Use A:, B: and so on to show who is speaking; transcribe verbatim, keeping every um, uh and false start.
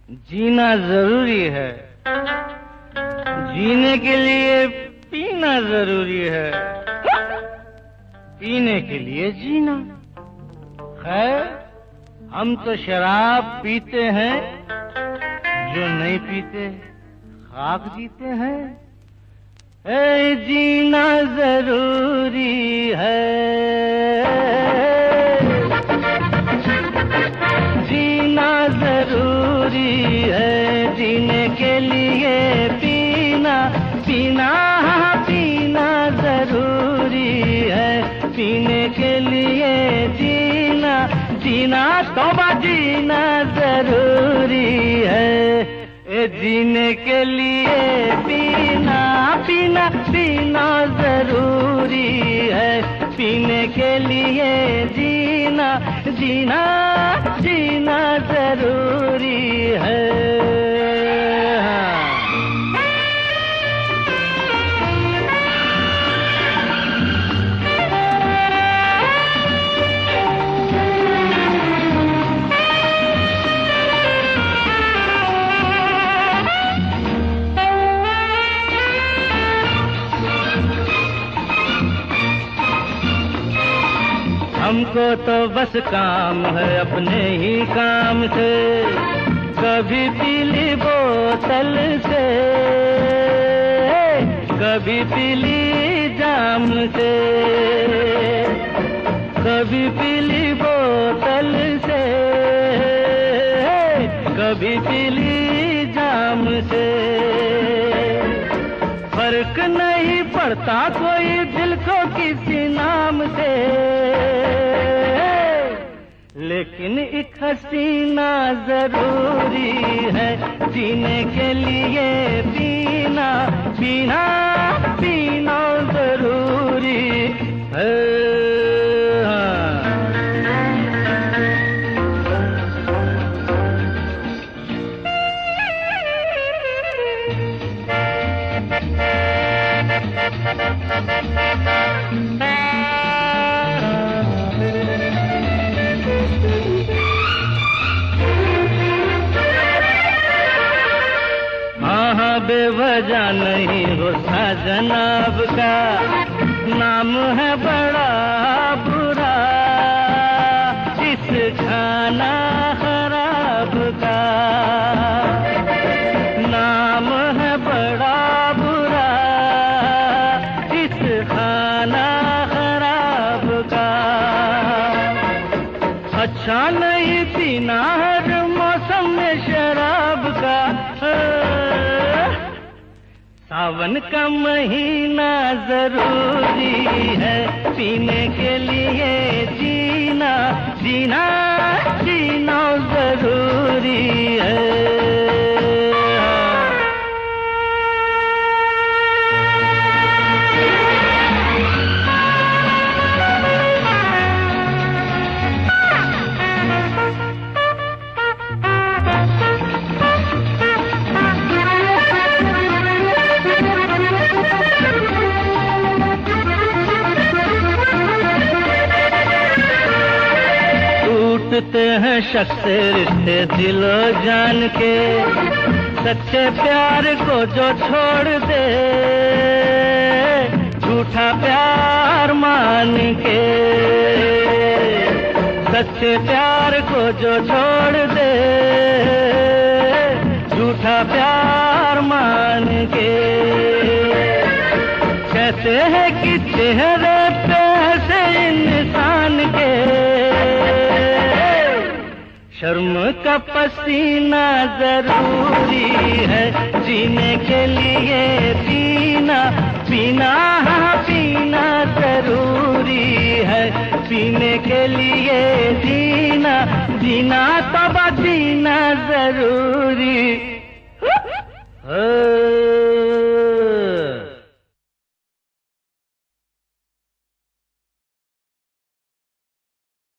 A: जीना जरूरी है, जीने के लिए पीना जरूरी है, पीने के लिए जीना। खैर, हम तो शराब पीते हैं, जो नहीं पीते खाक जीते हैं। ए जीना जरूरी है, जीना जरूरी है, जीने के लिए पीना पीना पीना जरूरी है, पीने के लिए जीना जीना तौबा जीना जरूरी है। ए जीने के लिए पीना पीना पीना जरूरी है, पीने के लिए जीना जीना जीना जरूरी है। हमको तो बस काम है अपने ही काम से, कभी पीली बोतल से, कभी पीली जाम से, कभी पीली बोतल से, कभी पीली जाम से। फर्क नहीं पड़ता कोई दिल को किसी नाम से, लेकिन एक हसीना जरूरी है, जीने के लिए पीना पीना पीना जरूरी है। बेवजह नहीं होता जनाब का, नाम है बड़ा बुरा इस खाना खराब का, नाम है बड़ा बुरा इस खाना खराब का। अच्छा नहीं पीना हर मौसम में शराब का, सावन का महीना जरूरी है, पीने के लिए जीना जीना जीना जरूरी है। टूटते हैं शख्स रिश्ते दिलो जान के, सच्चे प्यार को जो छोड़ दे, झूठा प्यार मान के, सच्चे प्यार को जो छोड़ दे, झूठा प्यार मान के। कहते हैं कि चेहरे पे से इंसान के, शर्म का पसीना जरूरी है, जीने के लिए पीना पीना पीना जरूरी है, पीने के लिए जीना जीना तब जीना जरूरी है।